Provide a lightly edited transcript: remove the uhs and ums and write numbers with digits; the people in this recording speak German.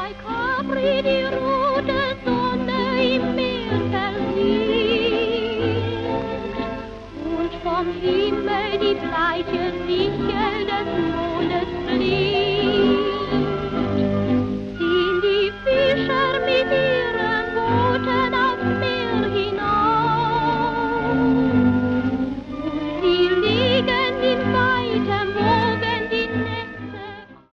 bei Capri die rote Sonne im Meer versinkt und vom Himmel die bleiche